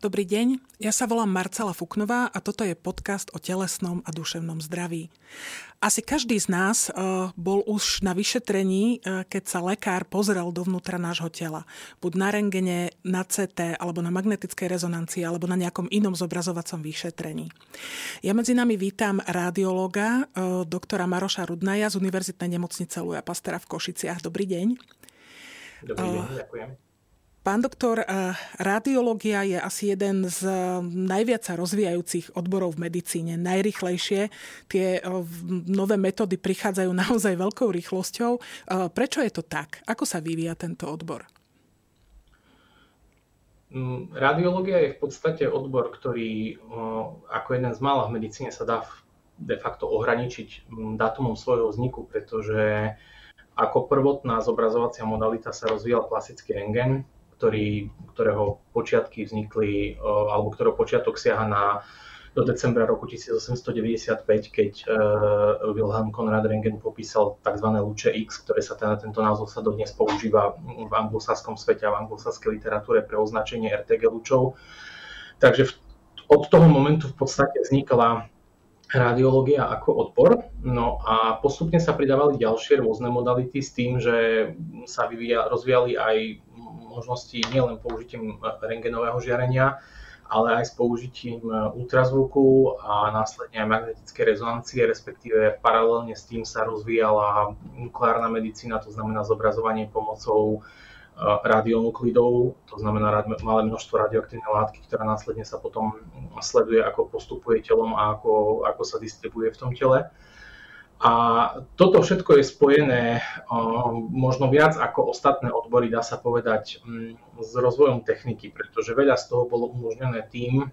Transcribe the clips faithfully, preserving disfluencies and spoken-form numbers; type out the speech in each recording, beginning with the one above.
dobrý deň. Ja sa volám Marcela Fuknová a toto je podcast o telesnom a duševnom zdraví. Asi každý z nás uh, bol už na vyšetrení, uh, keď sa lekár pozrel dovnútra nášho tela. Buď na rentgene, na cé té, alebo na magnetickej rezonancii, alebo na nejakom inom zobrazovacom vyšetrení. Ja medzi nami vítam radiológa, uh, doktora Maroša Rudnaja z Univerzitnej nemocnice Luja Pastöra v Košiciach. Dobrý deň. Dobrý deň, uh, ďakujem. Pán doktor, radiológia je asi jeden z najviac sa rozvíjajúcich odborov v medicíne. Najrýchlejšie tie nové metódy prichádzajú naozaj veľkou rýchlosťou. Prečo je to tak? Ako sa vyvíja tento odbor? Radiológia je v podstate odbor, ktorý ako jeden z mála v medicíne sa dá de facto ohraničiť dátumom svojho vzniku, pretože ako prvotná zobrazovacia modalita sa rozvíjal klasický rentgen, Ktorý, ktorého počiatky vznikli, alebo ktorého počiatok siaha na, do decembra roku tisícosemstodeväťdesiatpäť, keď uh, Wilhelm Conrad Röntgen popísal tzv. Lúče X, ktoré sa teda, tento názov sa dodnes používa v anglosaskom svete a v anglosaskej literatúre pre označenie er té gé lúčov. Takže v, od toho momentu v podstate vznikla radiológia ako odbor. No a postupne sa pridávali ďalšie rôzne modality s tým, že sa vyvíja, rozvíjali aj možnosti nielen použitím rentgenového žiarenia, ale aj s použitím ultrazvuku a následne aj magnetické rezonancie, respektíve paralelne s tým sa rozvíjala nukleárna medicína, to znamená zobrazovanie pomocou radionuklidov, to znamená malé množstvo radioaktívnej látky, ktorá následne sa potom sleduje, ako postupuje telom a ako, ako sa distribuje v tom tele. A toto všetko je spojené možno viac ako ostatné odbory, dá sa povedať, s rozvojom techniky, pretože veľa z toho bolo umožnené tým,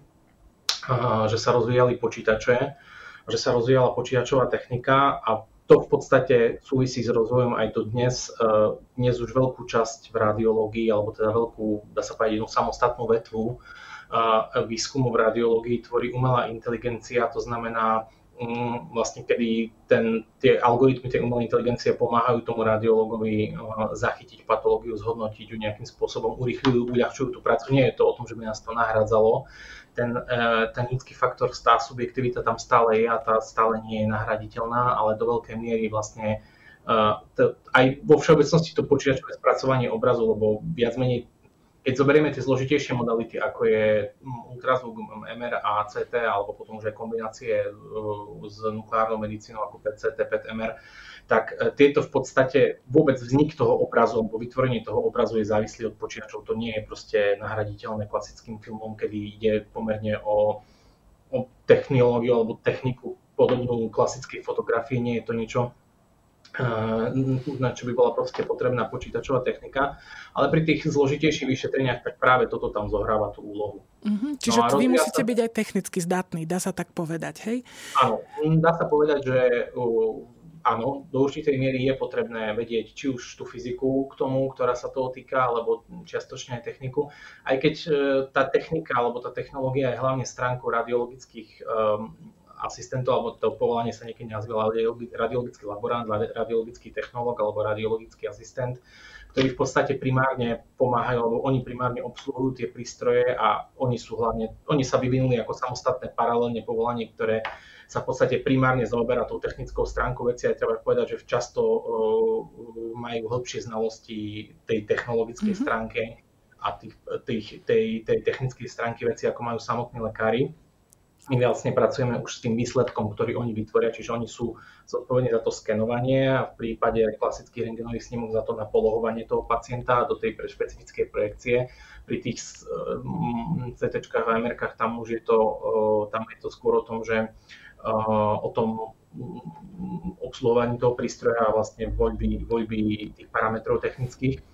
že sa rozvíjali počítače, že sa rozvíjala počítačová technika a to v podstate súvisí s rozvojom aj do dnes. Dnes už veľkú časť v radiológii, alebo teda veľkú, dá sa povedať, jednu samostatnú vetvu výskumu v radiológii tvorí umelá inteligencia, to znamená vlastne kedy ten, tie algoritmy tej umelej inteligencie pomáhajú tomu radiológovi zachytiť patológiu, zhodnotiť ju nejakým spôsobom, urýchľujú, uľahčujú tú prácu. Nie je to o tom, že by nás to nahradzalo. Ten, ten ľudský faktor, tá subjektivita tam stále je a tá stále nie je nahraditeľná, ale do veľkej miery vlastne to, aj vo všeobecnosti to počítačové spracovanie obrazu, lebo viac menej keď zoberieme tie zložitejšie modality, ako je ultrazvuk, em er a cé té, alebo potom už aj kombinácie s nukleárnou medicínou ako pé cé té, pé é té em er, tak tieto v podstate vôbec vznik toho obrazu, alebo vytvorenie toho obrazu je závislý od počítačov. To nie je proste nahraditeľné klasickým filmom, kedy ide pomerne o, o technológiu alebo techniku podobnú klasickej fotografii. Nie je to niečo, na čo by bola proste potrebná počítačová technika, ale pri tých zložitejších vyšetreniach tak práve toto tam zohráva tú úlohu. Mm-hmm. Čiže no vy musíte sa byť aj technicky zdatný, dá sa tak povedať, hej? Áno, dá sa povedať, že uh, áno, do určitej miery je potrebné vedieť či už tú fyziku k tomu, ktorá sa toho týka, alebo čiastočne aj techniku. Aj keď uh, tá technika alebo tá technológia je hlavne stránkou radiologických um, asistentov, alebo to povolanie sa niekedy nazýva radiologický laborant, radiologický technológ alebo radiologický asistent, ktorí v podstate primárne pomáhajú, alebo oni primárne obsluhujú tie prístroje a oni sú hlavne, oni sa vyvinuli ako samostatné paralelne povolanie, ktoré sa v podstate primárne zaoberá tou technickou stránkou veci a treba povedať, že často uh, majú hĺbšie znalosti tej technologickej mm-hmm. stránke a tých, tých, tej, tej technickej stránky veci, ako majú samotní lekári. My vlastne pracujeme už s tým výsledkom, ktorý oni vytvoria, čiže oni sú zodpovední za to skenovanie a v prípade klasických rentgenových snímok za to napolohovanie toho pacienta do tej špecifickej projekcie. Pri tých cé téčkách a em erkách tam už je to, tam je to skôr o tom, že o tom obsluhovaní toho prístroja a vlastne voľby, voľby tých parametrov technických.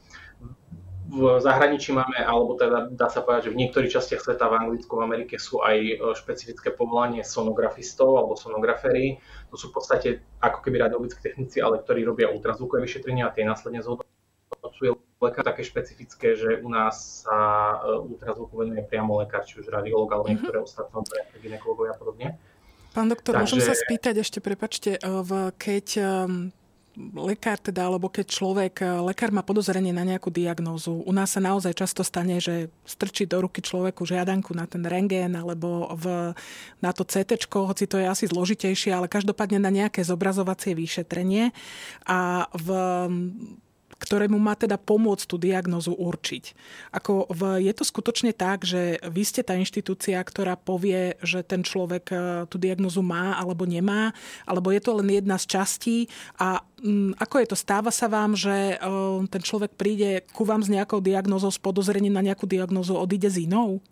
V zahraničí máme, alebo teda dá sa povedať, že v niektorých častiach sveta, v Anglicku, v Amerike sú aj špecifické povolanie sonografistov alebo sonograféri. To sú v podstate ako keby radiologickí technici, ale ktorí robia ultrazvukové vyšetrenia a tie následne zhodnocuje lekár. Také špecifické, že u nás sa ultrazvuku venuje priamo lekár, či už radiológ alebo niektoré mm-hmm. ostatné gynekológovia a podobne. Pán doktor, Takže... môžem sa spýtať ešte, prepáčte, keď lekár teda, alebo keď človek, lekár má podozrenie na nejakú diagnózu, u nás sa naozaj často stane, že strčí do ruky človeku žiadanku na ten rentgen alebo v, na to cé téčko, hoci to je asi zložitejšie, ale každopádne na nejaké zobrazovacie vyšetrenie a v ktorému má teda pomôcť tú diagnózu určiť. Ako v, je to skutočne tak, že vy ste tá inštitúcia, ktorá povie, že ten človek tú diagnózu má alebo nemá, alebo je to len jedna z častí a m, ako je to? Stáva sa vám, že o, ten človek príde ku vám s nejakou diagnózou, s podozrením na nejakú diagnózu, odíde s inou?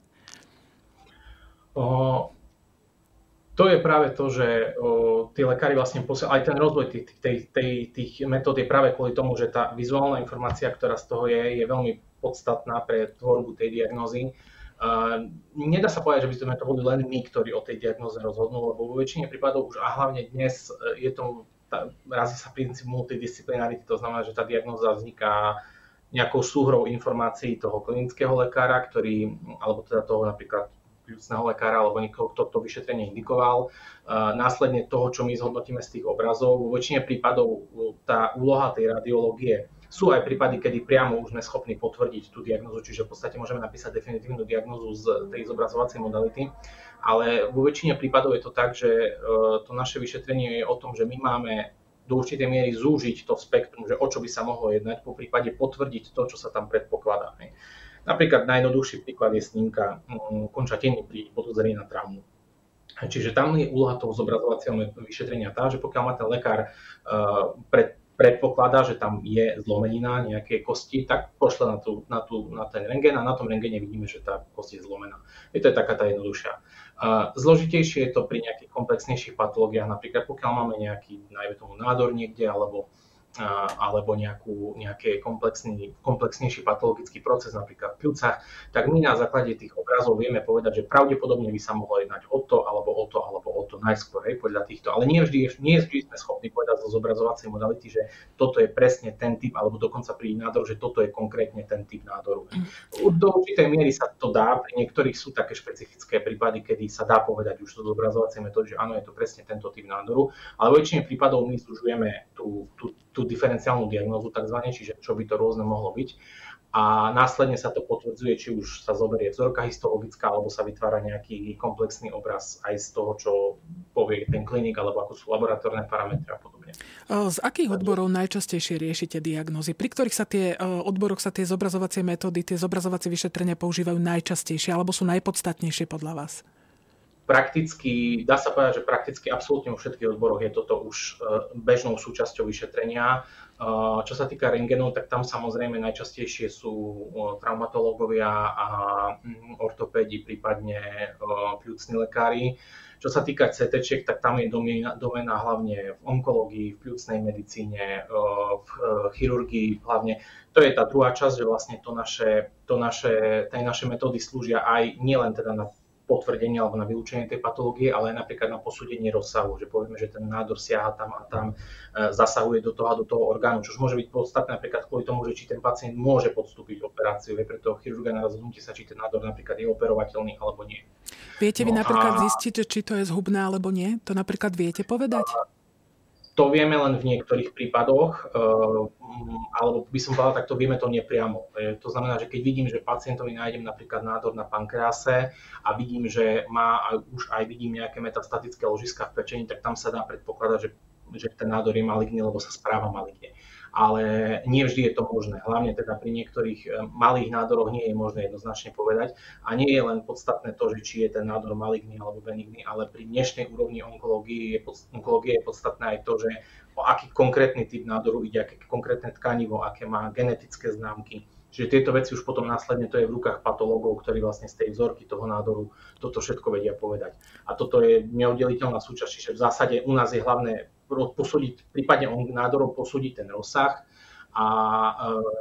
O... To je práve to, že o, tí lekári vlastne posielajú, aj ten rozvoj tých, tých, tých, tých metód je práve kvôli tomu, že tá vizuálna informácia, ktorá z toho je, je veľmi podstatná pre tvorbu tej diagnózy. Uh, nedá sa povedať, že by sme to boli len my, ktorí o tej diagnóze rozhodnú, lebo vo väčšine prípadov už a hlavne dnes je to, tá, razí sa princíp multidisciplinarity, to znamená, že tá diagnóza vzniká nejakou súhrou informácií toho klinického lekára, ktorý, alebo teda toho napríklad pľúcneho lekára alebo niekoho, kto to vyšetrenie indikoval. Následne toho, čo my zhodnotíme z tých obrazov. Vo väčšine prípadov tá úloha tej radiológie, sú aj prípady, kedy priamo už sme schopní potvrdiť tú diagnózu, čiže v podstate môžeme napísať definitívnu diagnózu z tej zobrazovacej modality. Ale vo väčšine prípadov je to tak, že to naše vyšetrenie je o tom, že my máme do určitej miery zúžiť to spektrum, že o čo by sa mohlo jednať, po prípade potvrdiť to, čo sa tam predpokladá. Napríklad najjednoduchší príklad je snímka končatiny pri podozrení na traumu. Čiže tam je úloha toho zobrazovacieho vyšetrenia tá, že pokiaľ má ten lekár pred, predpokladá, že tam je zlomenina nejakej kosti, tak pošle na, tú, na, tú, na ten rentgen a na tom rentgene vidíme, že tá kost je zlomená. Je to je taká tá jednoduchšia. Zložitejšie je to pri nejakých komplexnejších patológiách, napríklad pokiaľ máme nejaký, najmä tomu nádor niekde, alebo alebo nejakú, nejaký komplexný, komplexnejší patologický proces, napríklad v pľúcach, tak my na základe tých obrazov vieme povedať, že pravdepodobne by sa mohlo jednať o to, alebo o to, alebo o to najskôr, hej, podľa týchto. Ale nie vždy, nie vždy sme schopní povedať zo zobrazovacej modality, že toto je presne ten typ, alebo dokonca pri nádoru, že toto je konkrétne ten typ nádoru. Do určitej miery sa to dá, pri niektorých sú také špecifické prípady, kedy sa dá povedať už zo zobrazovacej metódy, že áno, je to presne tento typ nádoru, ale vo väčšine prípadov my zužujeme tú, tú tú diferenciálnu diagnózu takzvané, čiže čo by to rôzne mohlo byť. A následne sa to potvrdzuje, či už sa zoberie vzorka histologická, alebo sa vytvára nejaký komplexný obraz aj z toho, čo povie ten klinik, alebo ako sú laboratórne parametre a podobne. Z akých odborov najčastejšie riešite diagnózy? Pri ktorých sa tie odboroch sa tie zobrazovacie metódy, tie zobrazovacie vyšetrenia používajú najčastejšie, alebo sú najpodstatnejšie podľa vás? Prakticky, dá sa povedať, že prakticky absolútne vo všetkých odboroch je toto už bežnou súčasťou vyšetrenia. Čo sa týka rentgenov, tak tam samozrejme najčastejšie sú traumatológovia a ortopédi, prípadne pľúcni lekári. Čo sa týka cé téčiek, tak tam je doména hlavne v onkológii, v pľúcnej medicíne, v chirurgii hlavne. To je tá druhá časť, že vlastne to naše, to naše, tie naše metódy slúžia aj nielen teda na potvrdenie alebo na vylúčenie tej patológie, ale aj napríklad na posúdenie rozsahu, že povieme, že ten nádor siaha tam a tam, e, zasahuje do toho a do toho orgánu, čo môže byť podstatné napríklad kvôli tomu, že či ten pacient môže podstúpiť operáciu, je preto chirurga na rozhodnutie sa, či ten nádor napríklad je operovateľný alebo nie. Viete vy no napríklad a... zistiť, či to je zhubné alebo nie? To napríklad viete povedať? To vieme len v niektorých prípadoch, alebo by som povedal, tak to vieme to nepriamo. To znamená, že keď vidím, že pacientovi nájdem napríklad nádor na pankrease a vidím, že má už aj vidím nejaké metastatické ložiská v pečení, tak tam sa dá predpokladať, že, že ten nádor je maligný, lebo sa správa maligne. Ale nie vždy je to možné. Hlavne teda pri niektorých malých nádoroch nie je možné jednoznačne povedať. A nie je len podstatné to, že či je ten nádor maligný alebo benigný, ale pri dnešnej úrovni onkológie je, onkológie je podstatné aj to, že o aký konkrétny typ nádoru ide, aké konkrétne tkanivo, aké má genetické známky. Čiže tieto veci už potom následne to je v rukách patológov, ktorí vlastne z tej vzorky toho nádoru toto všetko vedia povedať. A toto je neoddeliteľná súčasť, čiže v zásade u nás je hlavné posúdiť, prípadne nádorov posúdiť ten rozsah a e,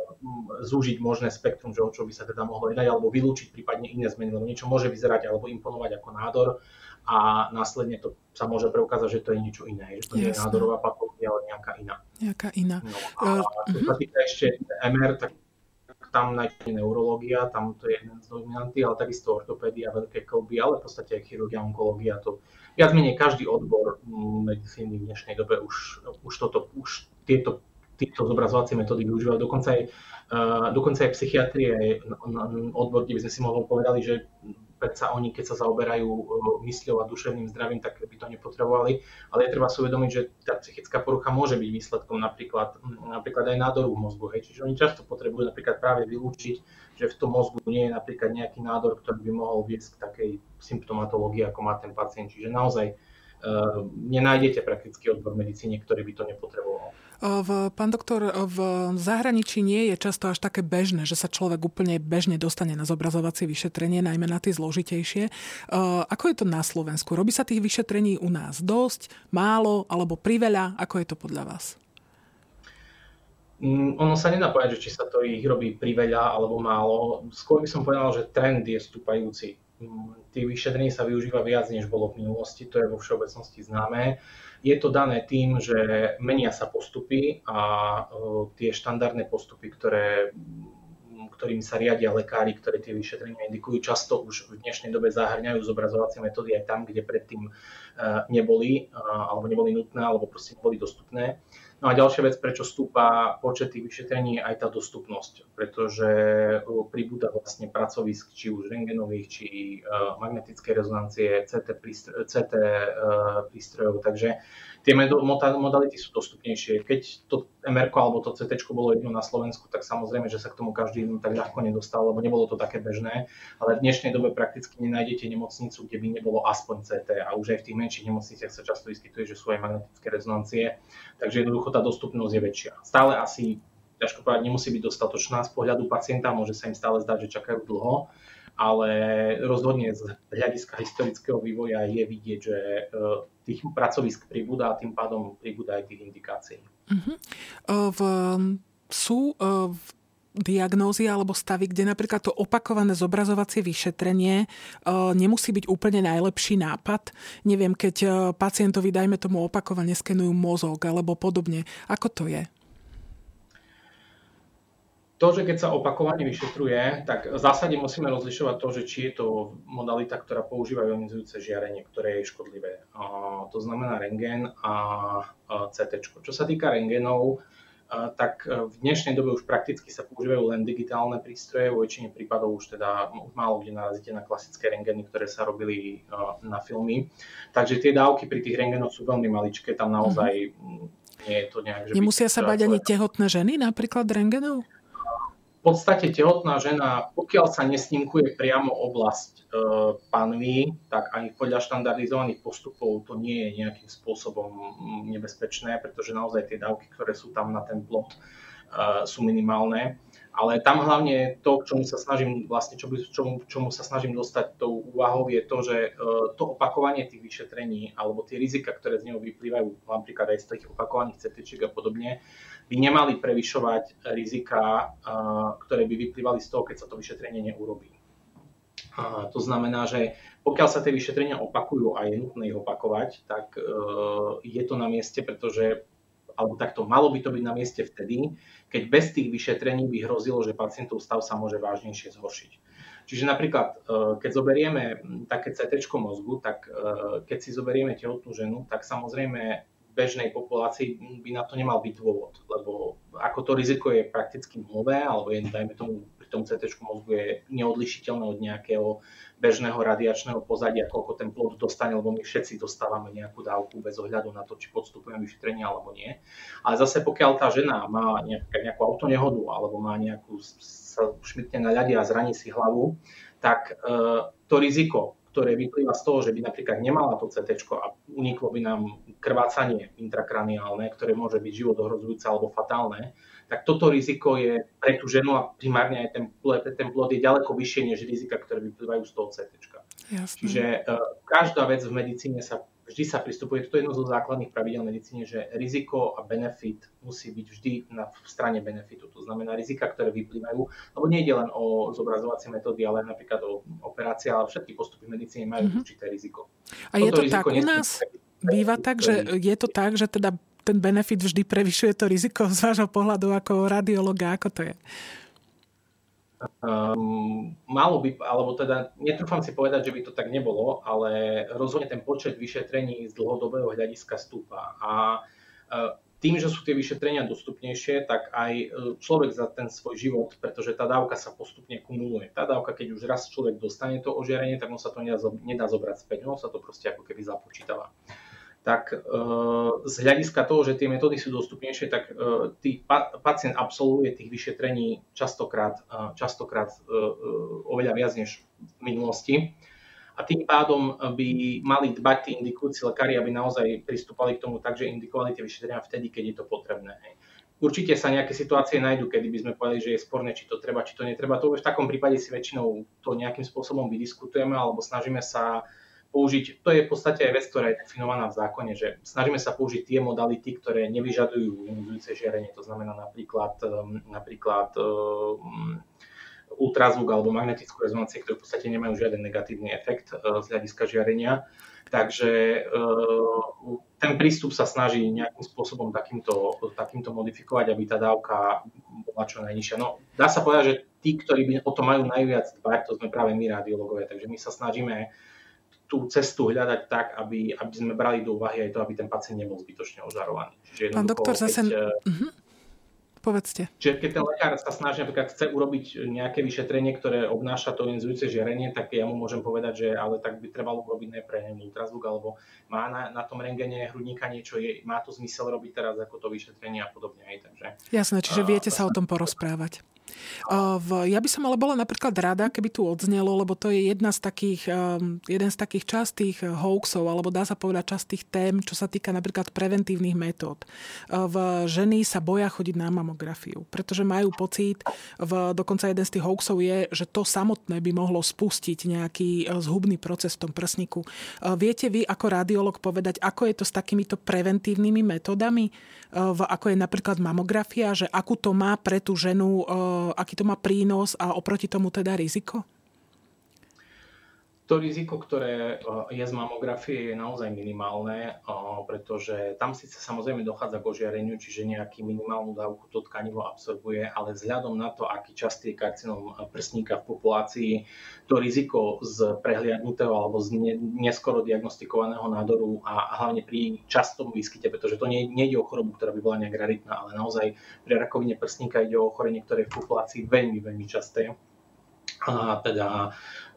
zúžiť možné spektrum, že o čo by sa teda mohlo jednať, alebo vylúčiť prípadne iné zmeny, lebo niečo môže vyzerať alebo imponovať ako nádor a následne to sa môže preukázať, že to je niečo iné, že to nie je nádorová patológia, ale nejaká iná. Nejaká iná. No, a čo sa týka ešte em er, tak tam najmä neurológia, tam to je jeden z dominantí, ale takisto ortopédia, veľké kĺby, ale v podstate aj chirurgia, onkológia, to viac menej každý odbor medicíny v dnešnej dobe už, už, toto, už tieto, tieto zobrazovacie metódy využívajú. Dokonca aj, uh, dokonca aj psychiatrie, aj odbor, kde by sme si mohli povedali, že predsa oni, keď sa zaoberajú mysľou a duševným zdravím, tak by to nepotrebovali. Ale je treba si uvedomiť, že tá psychická porucha môže byť výsledkom napríklad, napríklad aj nádoru v mozgu. Hej. Čiže oni často potrebujú napríklad práve vylúčiť, že v tom mozgu nie je napríklad nejaký nádor, ktorý by mohol viesť k takej symptomatológii, ako má ten pacient. Čiže naozaj uh, nenájdete praktický odbor v medicíne, ktorý by to nepotreboval. V, pán doktor, v zahraničí nie je často až také bežné, že sa človek úplne bežne dostane na zobrazovacie vyšetrenie, najmä na tie zložitejšie. Ako je to na Slovensku? Robí sa tých vyšetrení u nás dosť, málo alebo priveľa? Ako je to podľa vás? Mm, ono sa nedá povedať, že či sa to ich robí priveľa alebo málo. Skôr by som povedal, že trend je stúpajúci. Tých vyšetrení sa využíva viac, než bolo v minulosti, to je vo všeobecnosti známe. Je to dané tým, že menia sa postupy a tie štandardné postupy, ktoré, ktorým sa riadia lekári, ktoré tie vyšetrenia indikujú, často už v dnešnej dobe zahŕňajú zobrazovacie metódy aj tam, kde predtým neboli, alebo neboli nutné, alebo proste neboli dostupné. No a ďalšia vec, prečo stúpa počet tých vyšetrení, je aj tá dostupnosť, pretože pribúda vlastne pracovisk, či už rentgenových, či uh, magnetickej rezonancie, cé té, prístroj, cé té uh, prístrojov, takže tie modality sú dostupnejšie. Keď to em erko alebo to cé téčko bolo jedno na Slovensku, tak samozrejme, že sa k tomu každý tak ľahko nedostal, lebo nebolo to také bežné, ale v dnešnej dobe prakticky nenájdete nemocnicu, kde by nebolo aspoň cé té a už aj v tých menších nemocniciach sa často vyskytuje, že sú aj magnetické rezonancie, takže jednoducho tá dostupnosť je väčšia. Stále asi, ťažko povedať, nemusí byť dostatočná z pohľadu pacienta, môže sa im stále zdať, že čakajú dlho, ale rozhodne z hľadiska historického vývoja je vidieť, že tých pracovisk pribúda a tým pádom pribúda aj tých indikácií. Uh-huh. V, sú v diagnózy alebo stavy, kde napríklad to opakované zobrazovacie vyšetrenie nemusí byť úplne najlepší nápad. Neviem, keď pacientovi, dajme tomu, opakovane skenujú mozog alebo podobne. Ako to je? To, že keď sa opakovane vyšetruje, tak v zásade musíme rozlišovať to, že či je to modalita, ktorá používa ionizujúce žiarenie, ktoré je škodlivé. A to znamená rentgen a cé téčko. Čo sa týka rentgenov, tak v dnešnej dobe už prakticky sa používajú len digitálne prístroje, vo väčšine prípadov už teda už málo kde narazíte na klasické rentgeny, ktoré sa robili na filmy. Takže tie dávky pri tých rentgenoch sú veľmi maličké, tam naozaj nie je to nejak... Že nemusia sa bať ani tehotné ženy napríklad rentgenov? V podstate tehotná žena, pokiaľ sa nesnímkuje priamo oblasť e, panvy, tak ani podľa štandardizovaných postupov to nie je nejakým spôsobom nebezpečné, pretože naozaj tie dávky, ktoré sú tam na ten plod, e, sú minimálne. Ale tam hlavne to, k čomu sa snažím, vlastne, čo by, čomu, čomu sa snažím dostať tou úvahou, je to, že e, to opakovanie tých vyšetrení alebo tie rizika, ktoré z neho vyplývajú, napríklad aj z tých opakovaných cé téčiek a podobne, by nemali prevyšovať rizika, ktoré by vyplývali z toho, keď sa to vyšetrenie neurobí. To znamená, že pokiaľ sa tie vyšetrenia opakujú a je nutné ich opakovať, tak je to na mieste, pretože, alebo takto, malo by to byť na mieste vtedy, keď bez tých vyšetrení by hrozilo, že pacientov stav sa môže vážnejšie zhoršiť. Čiže napríklad, keď zoberieme také cé téčko mozgu, tak keď si zoberieme tehotnú ženu, tak samozrejme bežnej populácii by na to nemal byť dôvod, lebo ako to riziko je prakticky nulové, alebo je, dajme tomu, pri tom cé téčku mozgu je neodlišiteľné od nejakého bežného radiačného pozadia, koľko ten plod dostane, lebo my všetci dostávame nejakú dávku bez ohľadu na to, či podstupujeme vyšetrenie alebo nie. Ale zase pokiaľ tá žena má nejakú, nejakú autonehodu alebo má nejakú, sa šmitne na ľade a zraní si hlavu, tak e, to riziko, ktoré vyplýva z toho, že by napríklad nemala to cé téčko a uniklo by nám krvácanie intrakraniálne, ktoré môže byť životohrozujúce alebo fatálne, tak toto riziko je pre tú ženu a primárne aj ten, ten plod je ďaleko vyššie než rizika, ktoré vyplývajú z toho cé téčka. Jasne. Čiže uh, každá vec v medicíne sa vždy sa pristupuje, to je jedno zo základných pravidiel medicíne, že riziko a benefit musí byť vždy na strane benefitu. To znamená rizika, ktoré vyplývajú, lebo nie ide len o zobrazovacie metódy, ale napríklad o operácie, ale všetky postupy v medicíne majú mm-hmm. určité riziko. A je to tak u nás? Býva tak, že je to tak, že teda ten benefit vždy prevyšuje to riziko z vášho pohľadu ako radiologa, ako to je? Um, malo by, alebo teda netrúfam si povedať, že by to tak nebolo, ale rozhodne ten počet vyšetrení z dlhodobého hľadiska stúpa. A uh, tým, že sú tie vyšetrenia dostupnejšie, tak aj človek za ten svoj život, pretože tá dávka sa postupne kumuluje. Tá dávka, keď už raz človek dostane to ožiarenie, tak on sa to nedá, nedá zobrať späť, on sa to proste ako keby započítava. Tak z hľadiska toho, že tie metódy sú dostupnejšie, tak tý pacient absolvuje tých vyšetrení častokrát, častokrát oveľa viac než v minulosti. A tým pádom by mali dbať tí indikujúci lekári, aby naozaj pristúpali k tomu tak, že indikovali tie vyšetrenia vtedy, keď je to potrebné. Určite sa nejaké situácie nájdú, kedy by sme povedali, že je sporné, či to treba, či to netreba. To v takom prípade si väčšinou to nejakým spôsobom vydiskutujeme alebo snažíme sa použiť, to je v podstate aj vec, ktorá je definovaná v zákone, že snažíme sa použiť tie modality, ktoré nevyžadujú ionizujúce žiarenie. To znamená napríklad, napríklad ultrazvuk alebo magnetickú rezonancie, ktoré v podstate nemajú žiaden negatívny efekt z hľadiska žiarenia. Takže ten prístup sa snaží nejakým spôsobom takýmto, takýmto modifikovať, aby tá dávka bola čo najnižšia. No, dá sa povedať, že tí, ktorí o to majú najviac dbať, to sme práve my radiológovia, takže my sa snažíme tú cestu hľadať tak, aby, aby sme brali do úvahy aj to, aby ten pacient nebol zbytočne ožarovaný. Pán doktor, zase... Keď, uh-huh. Povedzte. Čiže keď ten lekár sa snaží, napríklad chce urobiť nejaké vyšetrenie, ktoré obnáša to ionizujúce žiarenie, tak ja mu môžem povedať, že ale tak by trebalo urobiť najprv ultrazvuk, alebo má na, na tom rentgene hrudníka niečo, je, má to zmysel robiť teraz ako to vyšetrenie a podobne. Hej, takže, jasné, čiže viete sa o tom porozprávať. Ja by som ale bola napríklad rada, keby tu odznelo, lebo to je jedna z takých, jeden z takých častých hoaxov, alebo dá sa povedať častých tém, čo sa týka napríklad preventívnych metód. V ženy sa boja chodiť na mamografiu, pretože majú pocit, v, dokonca jeden z tých hoaxov je, že to samotné by mohlo spustiť nejaký zhubný proces v tom prsníku. Viete vy ako radiológ povedať, ako je to s takýmito preventívnymi metódami, ako je napríklad mamografia, že akú to má pre tú ženu, aký to má prínos a oproti tomu teda riziko? To riziko, ktoré je z mamografie, je naozaj minimálne, pretože tam síce samozrejme dochádza k ožiareniu, čiže nejakú minimálnu dávku to tkanivo absorbuje, ale vzhľadom na to, aký častý je karcinom prsníka v populácii, to riziko z prehliadnutého alebo z neskoro diagnostikovaného nádoru a hlavne pri častom výskyte, pretože to nie, nie ide o chorobu, ktorá by bola nejak raritná, ale naozaj pri rakovine prsníka ide o ochorenie, ktoré je v populácii veľmi, veľmi časté. A teda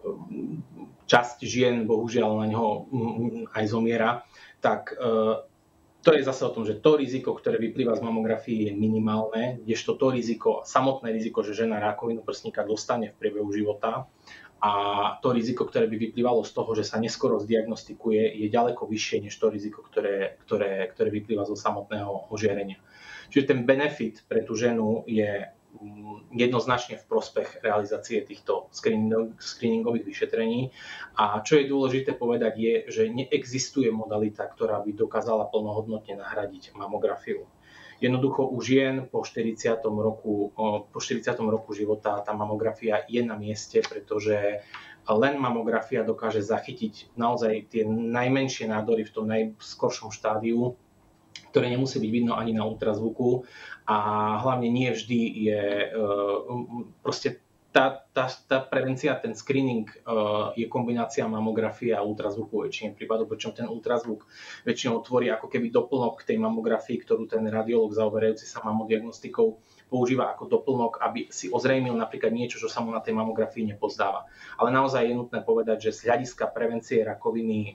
časť žien bohužiaľ na ňo aj zomiera, tak to je zase o tom, že to riziko, ktoré vyplýva z mamografie, je minimálne, kdežto to riziko, samotné riziko, že žena rakovinu prsníka dostane v priebehu života a to riziko, ktoré by vyplývalo z toho, že sa neskoro zdiagnostikuje, je ďaleko vyššie než to riziko, ktoré, ktoré, ktoré vyplýva zo samotného ožiarenia. Čiže ten benefit pre tú ženu je jednoznačne v prospech realizácie týchto screeningových vyšetrení. A čo je dôležité povedať je, že neexistuje modalita, ktorá by dokázala plnohodnotne nahradiť mamografiu. Jednoducho u žien po štyridsiatom roku, po štyridsiatom roku života tá mamografia je na mieste, pretože len mamografia dokáže zachytiť naozaj tie najmenšie nádory v tom najskoršom štádiu, ktoré nemusí byť vidno ani na ultrazvuku a hlavne nie vždy je proste tá, tá, tá prevencia, ten screening je kombinácia mamografie a ultrazvuku väčšine prípadov, pričom ten ultrazvuk väčšinou tvorí ako keby doplnok k tej mamografii, ktorú ten radiológ zaoberajúci sa mamodiagnostikou používa ako doplnok, aby si ozrejmil napríklad niečo, čo sa mu na tej mamografii nepozdáva. Ale naozaj je nutné povedať, že z hľadiska prevencie rakoviny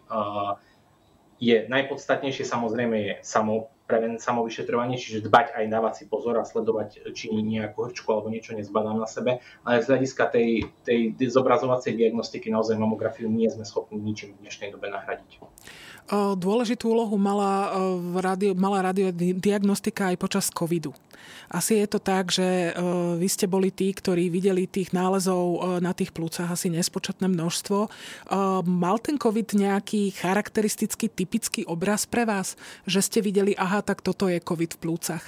je najpodstatnejšie samozrejme je samo, preven, samovyšetrovanie, čiže dbať aj dávať si pozor a sledovať, či nejakú horčku alebo niečo nezbadám na sebe. Ale z hľadiska tej, tej zobrazovacej diagnostiky naozaj mamografiu nie sme schopní ničím v dnešnej dobe nahradiť. Dôležitú úlohu mala, radio, mala radiodiagnostika aj počas covidu. Asi je to tak, že vy ste boli tí, ktorí videli tých nálezov na tých plúcach asi nespočetné množstvo. Mal ten covid nejaký charakteristický, typický obraz pre vás? Že ste videli, aha, tak toto je covid v plúcach?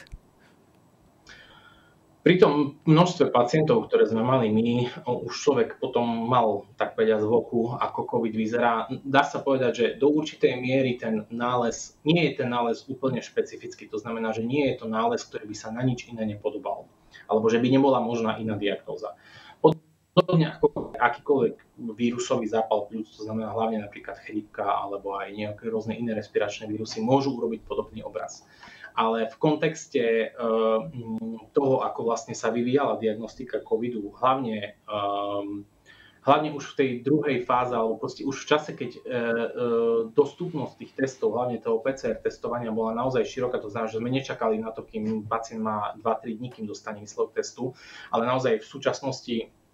Pri tom množstve pacientov, ktoré sme mali my, už človek potom mal, tak povedať, z voku, ako COVID vyzerá. Dá sa povedať, že do určitej miery ten nález, nie je ten nález úplne špecifický. To znamená, že nie je to nález, ktorý by sa na nič iné nepodobal. Alebo že by nebola možná iná diagnóza. Podobne ako akýkoľvek vírusový zápal pľúc, to znamená hlavne napríklad chrípka alebo aj nejaké rôzne iné respiračné vírusy, môžu urobiť podobný obraz. ale v kontexte toho, ako vlastne sa vyvíjala diagnostika covidu, hlavne hlavne už v tej druhej fáze, alebo proste už v čase, keď e, e, dostupnosť tých testov, hlavne toho pé cé er testovania bola naozaj široká, to znamená, že sme nečakali na to, kým pacient má dva tri dní, kým dostane výsledok testu, ale naozaj v súčasnosti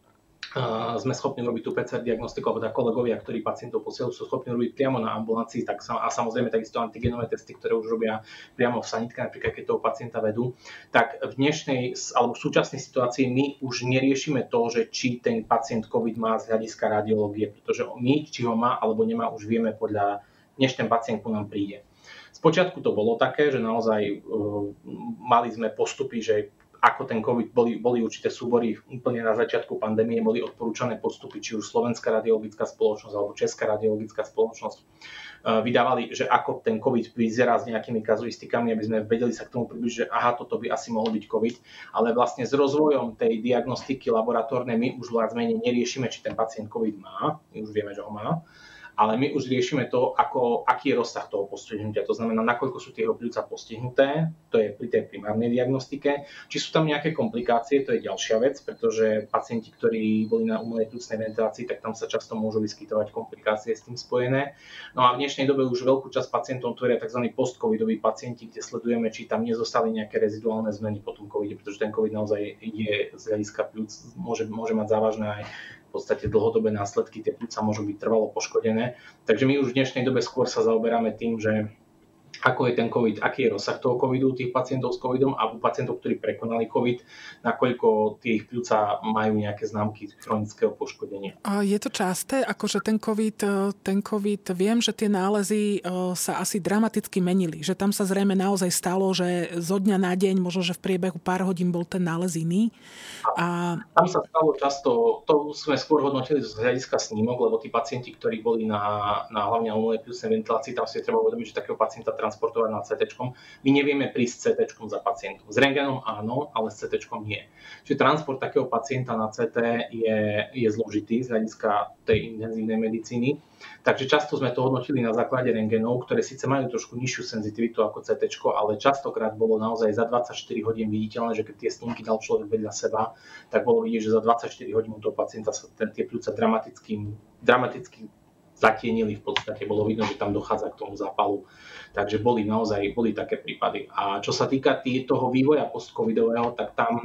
Uh, sme schopní robiť tú pé cé er diagnostiku, alebo teda kolegovia, ktorí pacientov posielajú, sú schopní robiť priamo na ambulancii, tak sa, a samozrejme takisto antigenové testy, ktoré už robia priamo v sanitke, napríklad keď toho pacienta vedú, tak v dnešnej alebo v súčasnej situácii my už neriešime to, že či ten pacient COVID má z hľadiska radiológie, pretože my, či ho má alebo nemá, už vieme podľa, než ten pacient ku nám príde. Spočiatku to bolo také, že naozaj uh, mali sme postupy, že ako ten COVID, boli, boli určité súbory úplne na začiatku pandémie, boli odporúčané postupy, či už Slovenská radiologická spoločnosť alebo Česká radiologická spoločnosť vydávali, že ako ten COVID vyzerá s nejakými kazuistikami, aby sme vedeli sa k tomu približiť, že aha, toto by asi mohol byť COVID, ale vlastne s rozvojom tej diagnostiky laboratórnej my už viac menej neriešime, či ten pacient COVID má, my už vieme, že ho má, ale my už riešime to, ako, aký je rozsah toho postihnutia. To znamená, nakoľko sú tie jeho pľúca postihnuté, to je pri tej primárnej diagnostike. Či sú tam nejaké komplikácie, to je ďalšia vec, pretože pacienti, ktorí boli na umelej pľúcnej ventilácii, tak tam sa často môžu vyskytovať komplikácie s tým spojené. No a v dnešnej dobe už veľkú časť pacientov tvoria tzv. Post-covidoví pacienti, kde sledujeme, či tam nezostali nejaké reziduálne zmeny po tom covide, pretože ten covid naozaj je z hľadiska pľúc, môže, môže mať závažné aj v podstate dlhodobé následky, tie pľúca môžu byť trvalo poškodené. Takže my už v dnešnej dobe skôr sa zaoberáme tým, že ako je ten COVID, aký je rozsah toho covidu, tých pacientov s covidom a u pacientov, ktorí prekonali covid, nakoľko tých pľúca majú nejaké známky chronického poškodenia. A je to časté, akože ten COVID, ten COVID, viem, že tie nálezy sa asi dramaticky menili, že tam sa zrejme naozaj stalo, že zo dňa na deň, možno, že v priebehu pár hodín bol ten nález iný. A... Tam sa stalo často, to sme skôr hodnotili z hľadiska snímok, lebo tí pacienti, ktorí boli na, na hlavne umelej pľúcnej ventilácii, tam si treba uvedomiť, že takého pacienta transportovať na cé téčkom. My nevieme prísť cé téčkom za pacientom. S rentgenom áno, ale s cé téčkom nie. Čiže transport takého pacienta na cé té je, je zložitý z hľadiska tej intenzívnej medicíny. Takže často sme to hodnotili na základe rentgenov, ktoré síce majú trošku nižšiu senzitivitu ako cé téčko, ale častokrát bolo naozaj za dvadsaťštyri hodín viditeľné, že keď tie snímky dal človek vedľa seba, tak bolo vidieť, že za dvadsaťštyri hodín toho pacienta sa ten, tie pľúca dramaticky, dramaticky zatienili, v podstate bolo vidno, že tam dochádza k tomu zápalu. Takže boli naozaj boli také prípady. A čo sa týka tý, toho vývoja post-covidového, tak tam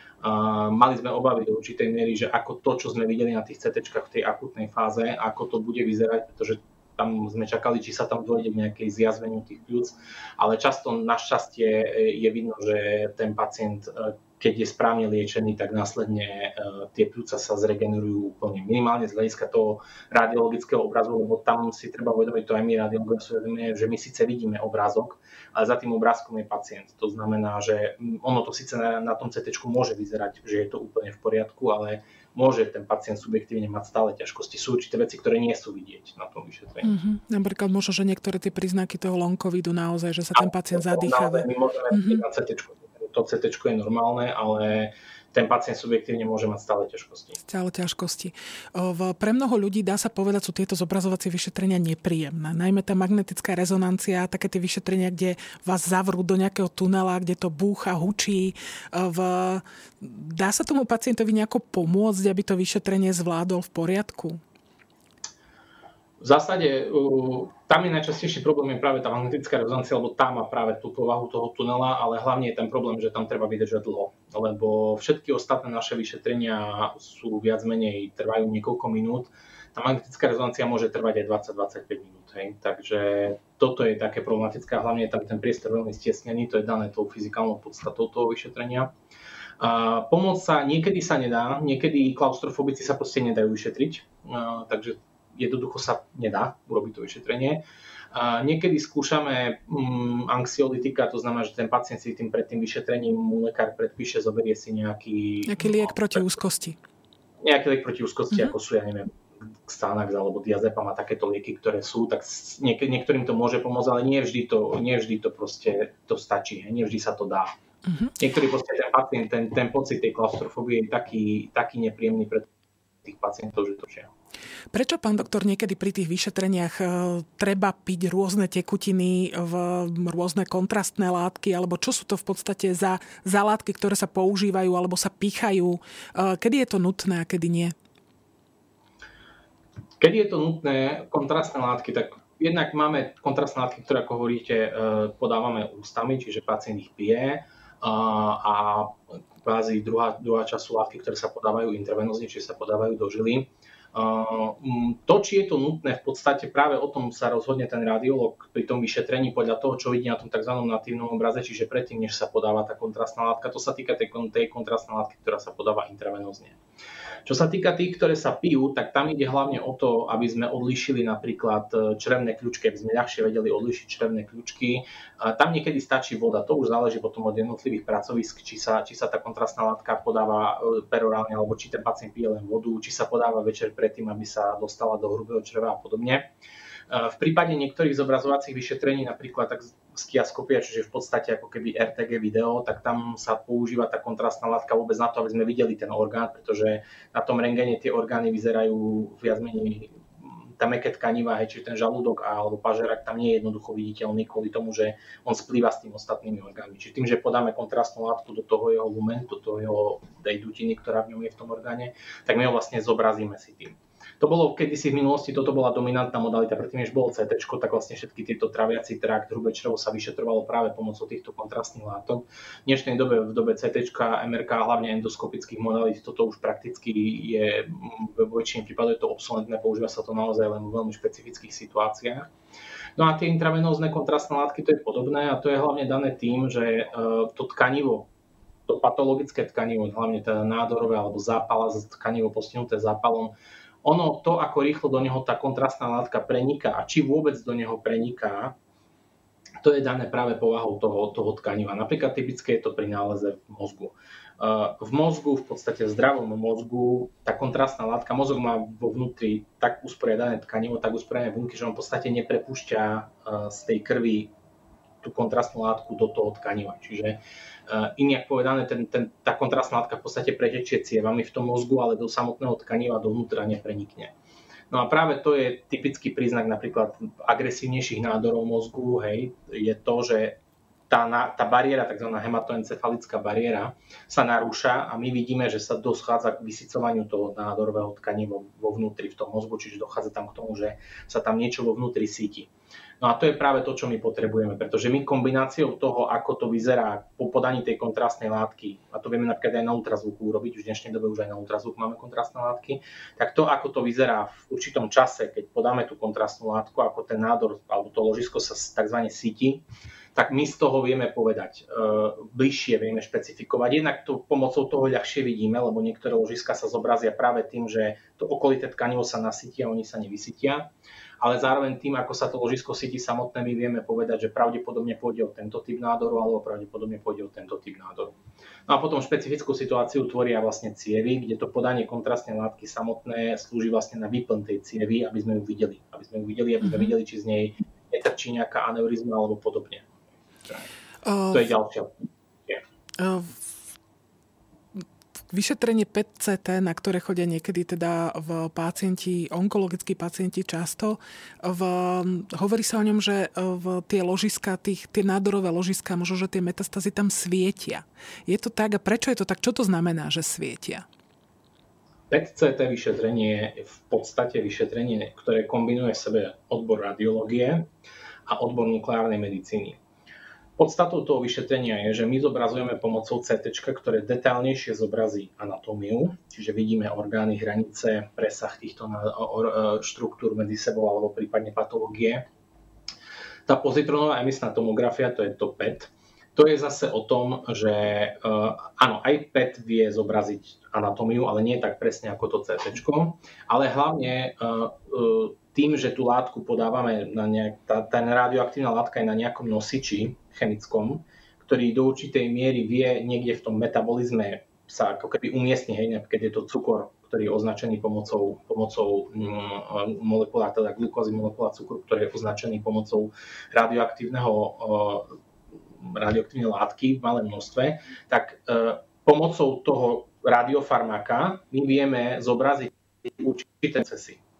uh, mali sme obavy do určitej miery, že ako to, čo sme videli na tých cé téčkach v tej akutnej fáze, ako to bude vyzerať, pretože tam sme čakali, či sa tam dôjde k nejakej zjazveniu tých pľúc, ale často našťastie je vidno, že ten pacient, keď je správne liečený, tak následne tie pľúca sa zregenerujú úplne minimálne z hľadiska toho radiologického obrazu, lebo tam si treba uvedomiť, to aj my radiológovia si uvedomíme, že my síce vidíme obrázok, ale za tým obrázkom je pacient. To znamená, že ono to síce na, na tom cé téčku môže vyzerať, že je to úplne v poriadku, ale môže ten pacient subjektívne mať stále ťažkosti. Sú určité veci, ktoré nie sú vidieť na tom vyšetrení. Mm-hmm. Napríklad možno, že niektoré tie príznaky toho long covidu naozaj, že sa ten pacient zadýcha. My môžeme mm-hmm. na cé téčku. To cé téčko je normálne, ale ten pacient subjektívne môže mať stále ťažkosti. Stále ťažkosti. V, pre mnoho ľudí, dá sa povedať, sú tieto zobrazovacie vyšetrenia nepríjemné. Najmä tá magnetická rezonancia, také tie vyšetrenia, kde vás zavrú do nejakého tunela, kde to búcha, hučí. V, dá sa tomu pacientovi nejako pomôcť, aby to vyšetrenie zvládol v poriadku? V zásade tam je najčastejší problém je práve tá magnetická rezonancia, lebo tá má práve tú povahu toho tunela, ale hlavne je ten problém, že tam treba vydržať dlho. Lebo všetky ostatné naše vyšetrenia sú viac menej, trvajú niekoľko minút. Tá magnetická rezonancia môže trvať aj dvadsať až dvadsaťpäť minút. Hej. Takže toto je také problematické, hlavne je tam ten priestor veľmi stiesnený, to je dané tou fyzikálnou podstatou toho vyšetrenia. A pomôcť sa niekedy sa nedá, niekedy klaustrofobici sa proste nedajú vyšetriť, a, takže jednoducho sa nedá urobiť to vyšetrenie. A niekedy skúšame um, anxiolitika, to znamená, že ten pacient si tým pred tým vyšetrením mu lekár predpíše, zoberie si nejaký... Nejaký liek no, proti úzkosti. Nejaký liek proti úzkosti, uh-huh. ako sú, ja neviem, Xanax alebo diazepam a takéto lieky, ktoré sú, tak niek- niektorým to môže pomôcť, ale nie vždy to, nie vždy to proste to stačí, nie vždy sa to dá. Uh-huh. Niektorý proste ten pacient, ten, ten pocit tej klaustrofóbie je taký, taký nepríjemný pre tých pacientov, že to žia. Prečo, pán doktor, niekedy pri tých vyšetreniach e, treba piť rôzne tekutiny, v rôzne kontrastné látky, alebo čo sú to v podstate za, za látky, ktoré sa používajú alebo sa pýchajú? E, kedy je to nutné a kedy nie? Kedy je to nutné, kontrastné látky, tak jednak máme kontrastné látky, ktoré, ako hovoríte, e, podávame ústami, čiže pacient ich pije, a, a kvázi druhá, druhá časť sú látky, ktoré sa podávajú intravenózne, čiže sa podávajú do žily. To, či je to nutné, v podstate práve o tom sa rozhodne ten radiológ pri tom vyšetrení podľa toho, čo vidí na tom tzv. Natívnom obraze, čiže predtým, než sa podáva tá kontrastná látka. To sa týka tej, tej kontrastnej látky, ktorá sa podáva intravenózne. Čo sa týka tých, ktoré sa pijú, tak tam ide hlavne o to, aby sme odlíšili napríklad črevné kľúčky, aby sme ľahšie vedeli odlíšiť črevné kľúčky. Tam niekedy stačí voda, to už záleží potom od jednotlivých pracovísk, či sa, či sa tá kontrastná látka podáva perorálne, alebo či ten pacient pije len vodu, či sa podáva večer predtým, aby sa dostala do hrubého čreva a podobne. V prípade niektorých zobrazovacích vyšetrení, napríklad tak skiaskopia, čiže v podstate ako keby er té gé video, tak tam sa používa tá kontrastná látka vôbec na to, aby sme videli ten orgán, pretože na tom rentgene tie orgány vyzerajú viac menej, tá mäkké tkaniva, hej, čiže ten žalúdok alebo pažerak tam nie je jednoducho viditeľný kvôli tomu, že on splýva s tým ostatnými orgánmi. Čiže tým, že podáme kontrastnú látku do toho jeho lumen, do toho jeho tej dutiny, ktorá v ňom je v tom orgáne, tak my ho vlastne zobrazíme si tým. To bolo kedysi v minulosti, toto bola dominantná modalita, predtým, než bolo cé téčko, tak vlastne všetky tieto traviaci trakt, hrubé črevo sa vyšetrovalo práve pomocou týchto kontrastných látok. V dnešnej dobe, v dobe cé téčka, em er ká, hlavne endoskopických modalít, toto už prakticky je, vo väčšine prípadov je to obsolentné, používa sa to naozaj len v veľmi špecifických situáciách. No a tie intravenózne kontrastné látky, to je podobné a to je hlavne dané tým, že to tkanivo, to patologické tkanivo, hlavne teda nádorové alebo zápala, tkanivo postihnuté zápalom, ono, to, ako rýchlo do neho tá kontrastná látka preniká a či vôbec do neho preniká, to je dané práve povahou toho, toho tkaniva. Napríklad typické je to pri náleze v mozgu. V mozgu, v podstate v zdravom mozgu, tá kontrastná látka, mozog má vo vnútri tak usporiadané tkanivo, tak usporiadané bunky, že on v podstate neprepúšťa z tej krvi tú kontrastnú látku do toho tkaniva. Čiže uh, inak povedané, ten, ten, tá kontrastná látka v podstate pretečie cievami v tom mozgu, ale do samotného tkaniva dovnútra neprenikne. No a práve to je typický príznak napríklad agresívnejších nádorov mozgu, hej, je to, že tá, tá bariéra, tzv. Hematoencefalická bariéra sa narúša a my vidíme, že sa dochádza k vysycovaniu toho nádorového tkaniva vo vnútri v tom mozgu, čiže dochádza tam k tomu, že sa tam niečo vo vnútri síti. No a to je práve to, čo my potrebujeme, pretože my kombináciou toho, ako to vyzerá po podaní tej kontrastnej látky, a to vieme napríklad aj na ultrazvuku urobiť, už v dnešnej dobe už aj na ultrazvuk máme kontrastné látky, tak to, ako to vyzerá v určitom čase, keď podáme tú kontrastnú látku, ako ten nádor alebo to ložisko sa tzv. Síti, tak my z toho vieme povedať, e, bližšie vieme špecifikovať. Jednak to pomocou toho ľahšie vidíme, lebo niektoré ložiska sa zobrazia práve tým, že to okolité tkanivo sa nasytia, oni sa nevysytia. Ale zároveň tým, ako sa to ložisko síti samotné, my vieme povedať, že pravdepodobne pôjde o tento typ nádoru alebo pravdepodobne pôjde o tento typ nádoru. No a potom špecifickú situáciu tvoria vlastne cievy, kde to podanie kontrastnej látky samotné slúži vlastne na výplň tej cievy, aby sme ju videli. Aby sme ju videli, aby sme videli, či z nej netrčí nejaká aneurizma alebo podobne. Uh, to je ďalšia. Uh, Vyšetrenie pé é cé té, na ktoré chodia niekedy teda v pacienti, onkologickí pacienti často, v, hovorí sa o ňom, že v tie ložiska, tých, tie nádorové ložiska, možno, že tie metastazy tam svietia. Je to tak? A prečo je to tak? Čo to znamená, že svietia? pé é cé té vyšetrenie je v podstate vyšetrenie, ktoré kombinuje v sebe odbor radiológie a odbor nukleárnej medicíny. Podstatou toho vyšetrenia je, že my zobrazujeme pomocou cé téčka, ktoré detailnejšie zobrazí anatómiu, čiže vidíme orgány, hranice, presah týchto štruktúr medzi sebou alebo prípadne patológie. Tá pozitronová emisná tomografia, to je to pé é té, to je zase o tom, že áno, aj pé é té vie zobraziť anatómiu, ale nie tak presne ako to cé téčko, ale hlavne tým, že tú látku podávame, na nejak, tá, tá radioaktívna látka je na nejakom nosiči chemickom, ktorý do určitej miery vie niekde v tom metabolizme sa ako keby umiestni, hej, keď je to cukor, ktorý je označený pomocou, pomocou mm, molekula, teda glukózy, molekula cukru, ktorý je označený pomocou radioaktívneho, uh, radioaktívnej látky v malém množstve, tak uh, pomocou toho radiofarmaka my vieme zobraziť určité procesy.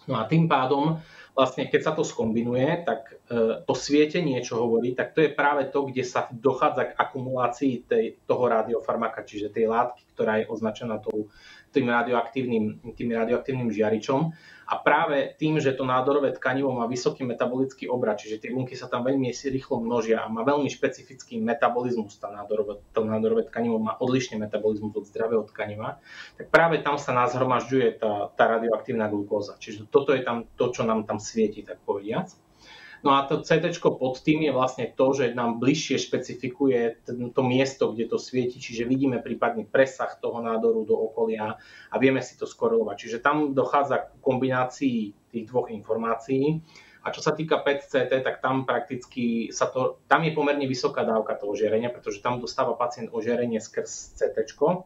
No a tým pádom, vlastne keď sa to skombinuje, tak e, to svietenie, čo hovorí, tak to je práve to, kde sa dochádza k akumulácii tej, toho radiofarmaka, čiže tej látky, ktorá je označená tou, tým radioaktívnym, tým radioaktívnym žiaričom. A práve tým, že to nádorové tkanivo má vysoký metabolický obrad, čiže tie bunky sa tam veľmi rýchlo množia a má veľmi špecifický metabolizmus, tá nádorové, to nádorové tkanivo má odlišný metabolizmus od zdravého tkaniva, tak práve tam sa nazhromažďuje tá, tá radioaktívna glukóza. Čiže toto je tam to, čo nám tam svieti, tak povediac. No a to cé té pod tým je vlastne to, že nám bližšie špecifikuje to miesto, kde to svieti, čiže vidíme prípadný presah toho nádoru do okolia a vieme si to skorelovať. Čiže tam dochádza k kombinácii tých dvoch informácií. A čo sa týka pé é té cé té, tak tam prakticky sa to, tam je pomerne vysoká dávka toho ožiarenia, pretože tam dostáva pacient ožiarenie skrz cé té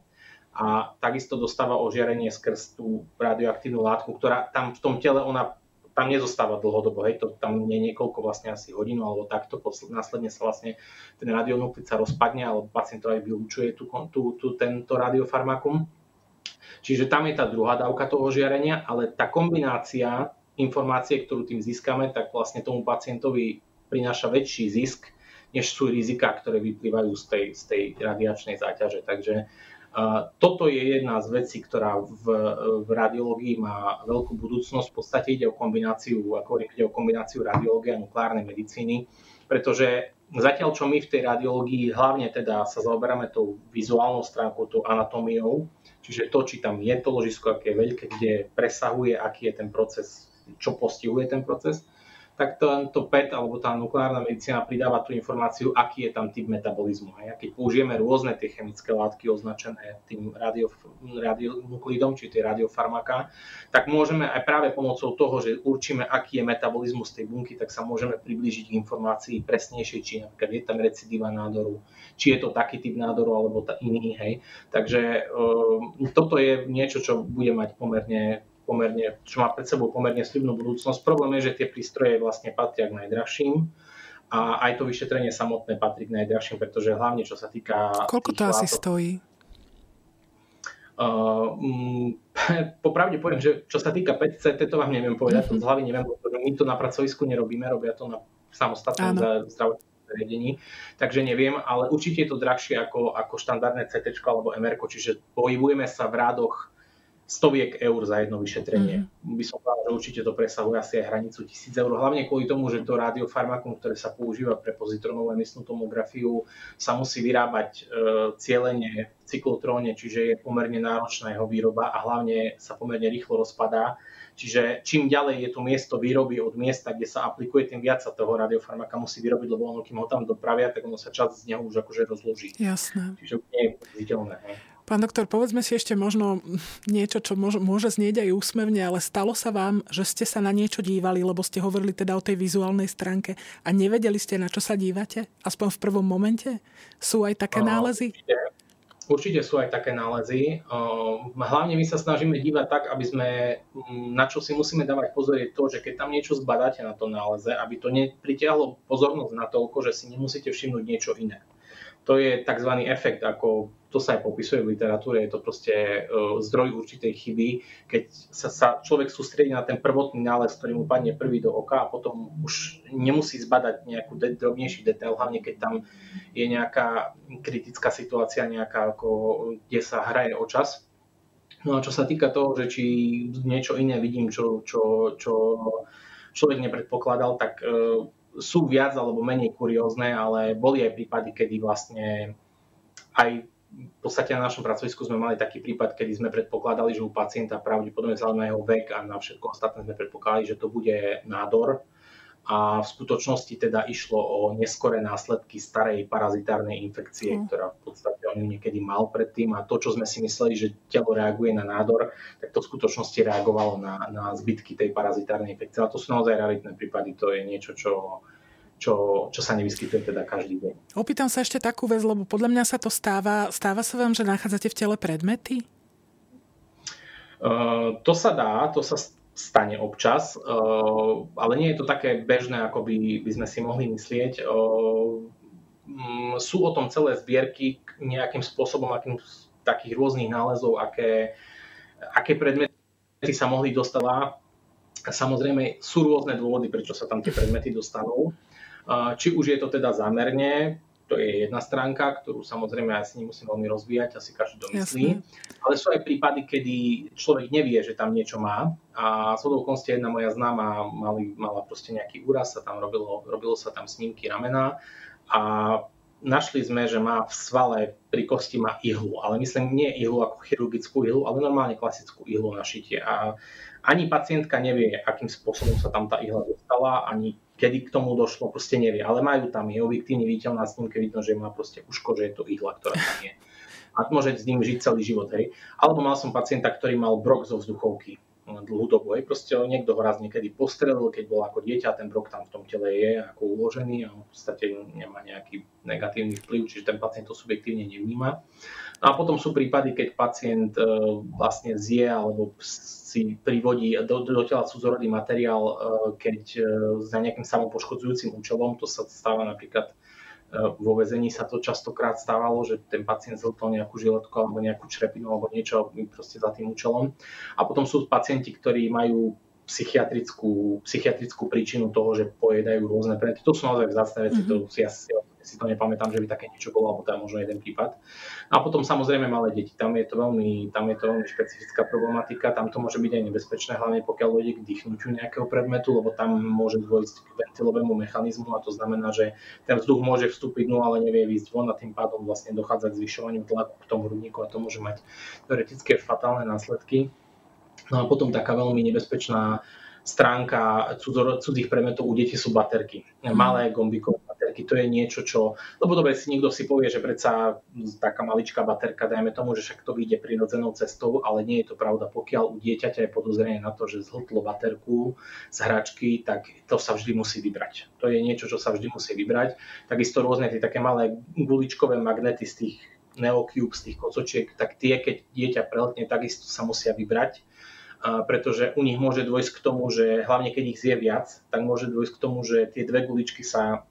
a takisto dostáva ožiarenie skrz tú radioaktívnu látku, ktorá tam v tom tele, ona tam nezostáva dlhodobo, hej, to tam nie niekoľko, vlastne asi hodinu alebo takto, následne sa vlastne ten radionuklid sa rozpadne, alebo pacient to aj vylučuje tú, tú, tú, tento radiofarmakum. Čiže tam je tá druhá dávka toho žiarenia, ale tá kombinácia informácie, ktorú tým získame, tak vlastne tomu pacientovi prináša väčší zisk, než sú riziká, ktoré vyplývajú z tej, z tej radiačnej záťaže. Takže Uh, toto je jedna z vecí, ktorá v, v radiológii má veľkú budúcnosť. V podstate ide o kombináciu, ako ide o kombináciu radiológie a nukleárnej medicíny, pretože zatiaľ, čo my v tej radiológii hlavne teda sa zaoberáme tou vizuálnou stránkou, tou anatómiou, čiže to, či tam je to ložisko, aké je veľké, kde presahuje, aký je ten proces, čo postihuje ten proces, tak to pé é té alebo tá nukleárna medicína pridáva tú informáciu, aký je tam typ metabolizmu. A keď použijeme rôzne tie chemické látky označené tým radio, radionuklidom, či tie radiofarmaká, tak môžeme aj práve pomocou toho, že určíme, aký je metabolizmus tej bunky, tak sa môžeme priblížiť k informácii presnejšej, či napríklad je tam recidíva nádoru, či je to taký typ nádoru alebo tá iný. Hej. Takže um, toto je niečo, čo bude mať pomerne pomerne, čo má pred sebou pomerne sľubnú budúcnosť. Problém je, že tie prístroje vlastne patria k najdrahším a aj to vyšetrenie samotné patrí k najdrahším, pretože hlavne čo sa týka... Koľko to látok, asi stojí? Uh, um, popravde poviem, že čo sa týka pé é té cé té, to vám neviem povedať, mm-hmm. to z hlavy neviem, pretože my to na pracovisku nerobíme, robia to na samostatnom zdravotnom zariadení, takže neviem, ale určite je to drahšie ako, ako štandardné cé té alebo em er, čiže pohybujeme sa v rádoch stoviek eur za jedno vyšetrenie. Mm. By som povedal, že určite to presahuje asi aj hranicu tisíc eur. Hlavne kvôli tomu, že to radiofarmakum, ktoré sa používa pre pozitrónovú emisnú tomografiu, sa musí vyrábať e, cielene v cyklotróne, čiže je pomerne náročná jeho výroba a hlavne sa pomerne rýchlo rozpadá. Čiže čím ďalej je to miesto výroby od miesta, kde sa aplikuje, tým viac sa toho radiofarmaka musí vyrobiť, lebo ono, kým ho tam dopravia, tak ono sa časť z neho už akože rozloží. Jasné. Čiže nie je viditeľné. Pán doktor, povedzme si ešte možno niečo, čo môže, môže znieť aj úsmevne, ale stalo sa vám, že ste sa na niečo dívali, lebo ste hovorili teda o tej vizuálnej stránke a nevedeli ste, na čo sa dívate? Aspoň v prvom momente? Sú aj také nálezy? Určite, určite sú aj také nálezy. Hlavne my sa snažíme dívať tak, aby sme, na čo si musíme dávať pozor, je to, že keď tam niečo zbadáte na tom náleze, aby to nepritiahlo pozornosť natoľko, že si nemusíte všimnúť niečo iné. To je tzv. Efekt, ako to sa aj popisuje v literatúre, je to proste zdroj určitej chyby, keď sa, sa človek sústredí na ten prvotný nález, ktorý mu padne prvý do oka a potom už nemusí zbadať nejakú de- drobnejší detail, hlavne keď tam je nejaká kritická situácia, nejaká, ako, kde sa hraje o čas. No a čo sa týka toho, že či niečo iné vidím, čo, čo, čo človek nepredpokladal, tak sú viac alebo menej kuriózne, ale boli aj prípady, kedy vlastne aj v podstate na našom pracovisku sme mali taký prípad, kedy sme predpokladali, že u pacienta pravdepodobne vzhľadom na jeho vek a na všetko ostatné sme predpokladali, že to bude nádor a v skutočnosti teda išlo o neskoré následky starej parazitárnej infekcie, mm. ktorá v podstate on niekedy mal predtým a to, čo sme si mysleli, že telo reaguje na nádor, tak to v skutočnosti reagovalo na, na zbytky tej parazitárnej infekcie. A to sú naozaj raritné prípady, to je niečo, čo Čo, čo sa nevyskytuje teda každý deň. Opýtam sa ešte takú vec, lebo podľa mňa sa to stáva. Stáva sa vám, že nachádzate v tele predmety? Uh, to sa dá, to sa stane občas, uh, ale nie je to také bežné, ako by, by sme si mohli myslieť. Uh, um, sú o tom celé zbierky nejakým spôsobom, akým takých rôznych nálezov, aké, aké predmety sa mohli dostať. Samozrejme sú rôzne dôvody, prečo sa tam tie predmety dostanú. Či už je to teda zámerne, to je jedna stránka, ktorú samozrejme asi nemusím veľmi rozvíjať, asi každý to myslí. Ale sú aj prípady, kedy človek nevie, že tam niečo má. A z okolností jedna moja známa mali, mala proste nejaký úraz, sa tam robilo, robilo sa tam snímky ramena a našli sme, že má v svale pri kosti má ihlu. Ale myslím, nie ihlu ako chirurgickú ihlu, ale normálne klasickú ihlu na šitie. A ani pacientka nevie, akým spôsobom sa tam tá ihla dostala, ani kedy k tomu došlo, proste nevie. Ale majú tam, je objektívne viditeľná snímke, vidno, že má proste uško, že je to ihla, ktorá tam je. A môže s ním žiť celý život, hej. Alebo mal som pacienta, ktorý mal brok zo vzduchovky dlhú dobu, hej. Proste niekto ho raz niekedy postrelil, keď bol ako dieťa, ten brok tam v tom tele je ako uložený a v podstate nemá nejaký negatívny vplyv, čiže ten pacient to subjektívne nevníma. No a potom sú prípady, keď pacient vlastne zje alebo si privodí do, do tela cudzorodý materiál, keď za nejakým samopoškodzujúcim účelom, to sa stáva napríklad vo väzení sa to častokrát stávalo, že ten pacient zhltol nejakú žiletku alebo nejakú črepinu alebo niečo proste za tým účelom. A potom sú pacienti, ktorí majú psychiatrickú, psychiatrickú príčinu toho, že pojedajú rôzne predmety. To sú naozaj vzácne veci, mm-hmm. to si, ja si, si to nepamätám, že by také niečo bolo, alebo to je možno jeden prípad. A potom samozrejme malé deti. Tam je to veľmi, tam je to veľmi špecifická problematika, tam to môže byť aj nebezpečné, hlavne pokiaľ dojde k dýchnutiu nejakého predmetu, lebo tam môže dôjsť k ventilovému mechanizmu a to znamená, že ten vzduch môže vstúpiť, no ale nevie výjsť von a tým pádom vlastne dochádza k zvyšovaniu tlaku v tom hrudníku a to môže mať teoretické fatálne následky. No a potom taká veľmi nebezpečná stránka cudzích predmetov u detí sú baterky. Malé gombíkové baterky. To je niečo, čo... Lebo dobre si niekto si povie, že predsa taká maličká baterka, dajme tomu, že však to vyjde prirodzenou cestou, ale nie je to pravda. Pokiaľ u dieťaťa je podozrenie na to, že zhltlo baterku z hračky, tak to sa vždy musí vybrať. To je niečo, čo sa vždy musí vybrať. Takisto rôzne tie také malé guličkové magnety z tých neocube, z tých kocočiek, tak tie, keď dieťa preletne, takisto sa musia vybrať. Pretože u nich môže dôjsť k tomu, že hlavne keď ich zje viac, tak môže dôjsť k tomu, že tie dve guličky sa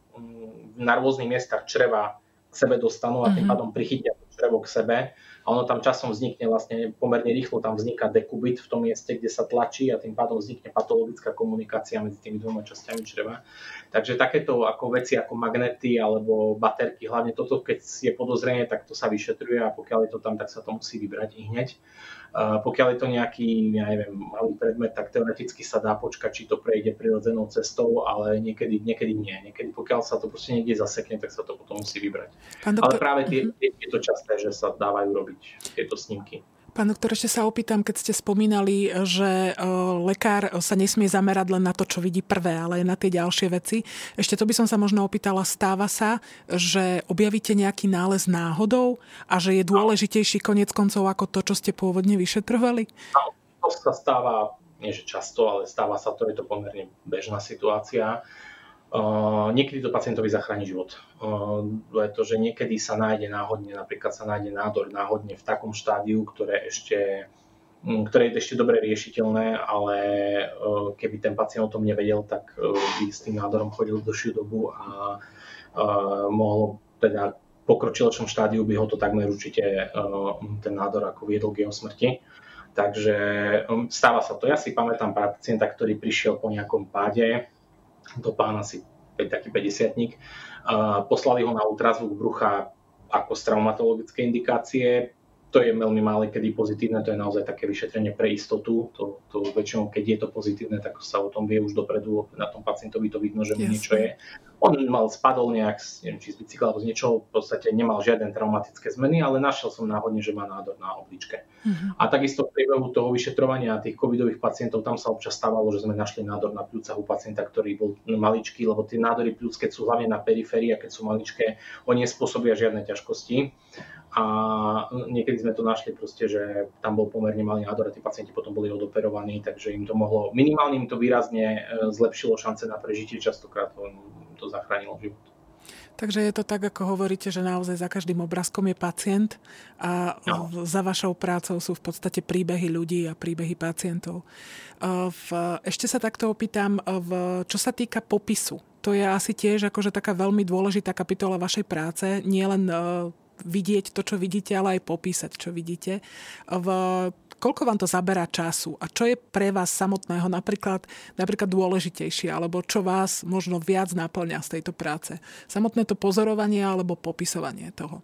na rôznych miestach čreva k sebe dostanú a tým pádom prichytia to črevo k sebe a ono tam časom vznikne vlastne pomerne rýchlo, tam vzniká dekubit v tom mieste, kde sa tlačí a tým pádom vznikne patologická komunikácia medzi tými dvoma časťami čreva. Takže takéto ako veci ako magnety alebo baterky, hlavne toto, keď je podozrenie, tak to sa vyšetruje a pokiaľ je to tam, tak sa to musí vybrať i hneď. Uh, pokiaľ je to nejaký, ja neviem, malý predmet, tak teoreticky sa dá počkať, či to prejde prirodzenou cestou, ale niekedy, niekedy nie. Niekedy pokiaľ sa to proste niekde zasekne, tak sa to potom musí vybrať. Doktor... Ale práve tie, tie, je to časté, že sa dávajú robiť tieto snímky. Pán doktor, ešte sa opýtam, keď ste spomínali, že lekár sa nesmie zamerať len na to, čo vidí prvé, ale aj na tie ďalšie veci. Ešte to by som sa možno opýtala, stáva sa, že objavíte nejaký nález náhodou a že je dôležitejší koniec koncov ako to, čo ste pôvodne vyšetrovali? To sa stáva, nie že často, ale stáva sa to, je to pomerne bežná situácia. Uh, niekedy to pacientovi zachráni život. Uh, pretože niekedy sa nájde náhodne, napríklad sa nájde nádor náhodne v takom štádiu, ktoré ešte, um, ktoré je ešte dobre riešiteľné, ale uh, keby ten pacient o tom nevedel, tak uh, by s tým nádorom chodil dlhšiu dobu a uh, mohlo teda v pokročilejšom štádiu by ho to takmer určite uh, ten nádor ako viedol k jeho smrti. Takže um, stáva sa to. Ja si pamätám pacienta, ktorý prišiel po nejakom páde, to pán asi taký päťdesiatnik. Poslali ho na ultrazvuk brucha ako z traumatologické indikácie. To je veľmi málo kedy pozitívne, to je naozaj také vyšetrenie pre istotu. To, to väčšinou, keď je to pozitívne, tak sa o tom vie už dopredu, na tom pacientovi to vidno, že mu yes. niečo je. On mal, spadol nejak, neviem, či z bicykla alebo z niečoho, v podstate nemal žiadne traumatické zmeny, ale našiel som náhodne, že má nádor na obličke. Uh-huh. A takisto v priebehu toho vyšetrovania tých covidových pacientov, tam sa občas stávalo, že sme našli nádor na pľúcach u pacienta, ktorý bol maličký, lebo tie nádory pľúc, keď sú hlavne na periférii a keď sú maličké, oni nespôsobia žiadne ťažkosti. A niekedy sme to našli proste, že tam bol pomerne malý nádor a tí pacienti potom boli odoperovaní, takže im to mohlo, minimálne im to výrazne zlepšilo šance na prežitie, častokrát to, to zachránilo život. Takže je to tak, ako hovoríte, že naozaj za každým obrázkom je pacient a no. za vašou prácou sú v podstate príbehy ľudí a príbehy pacientov. V, ešte sa takto opýtam, v, čo sa týka popisu. To je asi tiež akože taká veľmi dôležitá kapitola vašej práce, nie len vidieť to, čo vidíte, ale aj popísať, čo vidíte. V, koľko vám to zaberá času a čo je pre vás samotného napríklad, napríklad dôležitejšie, alebo čo vás možno viac naplňa z tejto práce? Samotné to pozorovanie alebo popisovanie toho?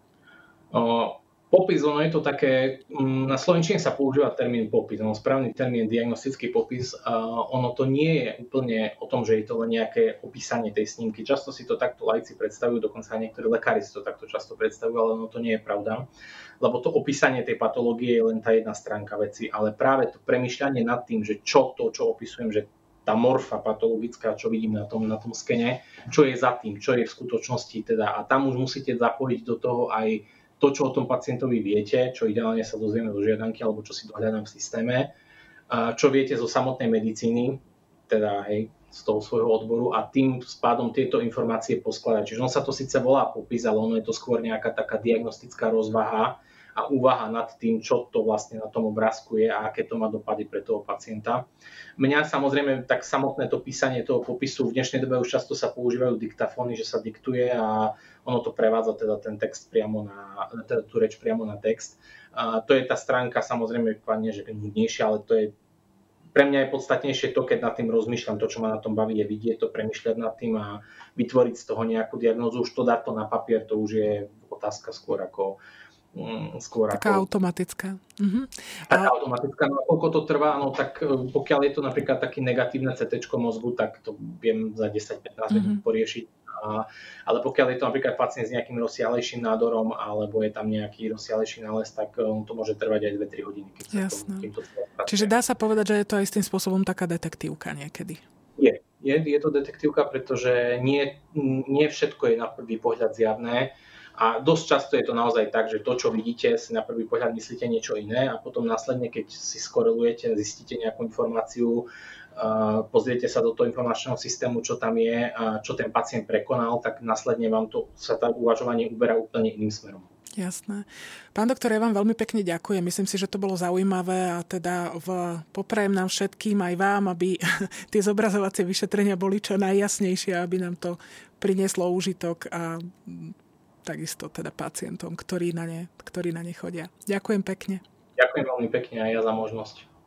O, popis, ono je to také, na slovenčine sa používa termín popis, ono správny termín diagnostický popis, a ono to nie je úplne o tom, že je to len nejaké opísanie tej snímky. Často si to takto laici predstavujú, dokonca aj niektorí lekári si to takto často predstavujú, ale ono to nie je pravda, lebo to opísanie tej patológie je len tá jedna stránka veci, ale práve to premýšľanie nad tým, že čo to, čo opisujem, že tá morfa patologická, čo vidím na tom, na tom skene, čo je za tým, čo je v skutočnosti teda, a tam už musíte zapojiť do toho aj to, čo o tom pacientovi viete, čo ideálne sa dozvieme do žiadanky, alebo čo si dohľadám v systéme, čo viete zo samotnej medicíny, teda hej, z toho svojho odboru, a tým spádom tieto informácie poskladať. Čiže on sa to síce volá popis, ale ono je to skôr nejaká taká diagnostická rozvaha a úvaha nad tým, čo to vlastne na tom obrázku je a aké to má dopady pre toho pacienta. Mňa samozrejme tak samotné to písanie toho popisu, v dnešnej dobe už často sa používajú diktafóny, že sa diktuje a ono to prevádza teda ten text priamo na, teda tú reč priamo na text. A to je tá stránka, samozrejme, nie že nudnejšia, ale to je pre mňa je podstatnejšie to, keď nad tým rozmýšľam, to, čo ma na tom baví, je vidieť to, premýšľať nad tým a vytvoriť z toho nejakú diagnózu. Už to dať to na papier, to už je otázka skôr ako skôr taká ako, automatická. Mhm. Taká A... automatická. No a koľko to trvá, no tak pokiaľ je to napríklad také negatívne cé téčko mozgu, tak to viem za desať pätnásť minút mm-hmm. poriešiť. A, ale pokiaľ je to napríklad pacient s nejakým rozsiahlejším nádorom alebo je tam nejaký rozsiahlejší nález, tak um, to môže trvať aj dve tri hodiny. Keď Jasné. Sa to, to Čiže dá sa povedať, že je to aj istým spôsobom taká detektívka niekedy. Je. Je, je to detektívka, pretože nie, nie všetko je na prvý pohľad zjavné. A dosť často je to naozaj tak, že to, čo vidíte, si na prvý pohľad myslíte niečo iné a potom následne, keď si skorelujete, zistíte nejakú informáciu, pozriete sa do toho informačného systému, čo tam je a čo ten pacient prekonal, tak následne vám to sa tá uvažovanie uberá úplne iným smerom. Jasné. Pán doktor, ja vám veľmi pekne ďakujem. Myslím si, že to bolo zaujímavé a teda v, poprajem nám všetkým, aj vám, aby tie zobrazovacie vyšetrenia boli čo najjasnejšie, aby nám to prinieslo úžitok a takisto teda pacientom, ktorí na ne, ktorí na ne chodia. Ďakujem pekne. Ďakujem veľmi pekne aj ja za možnosť.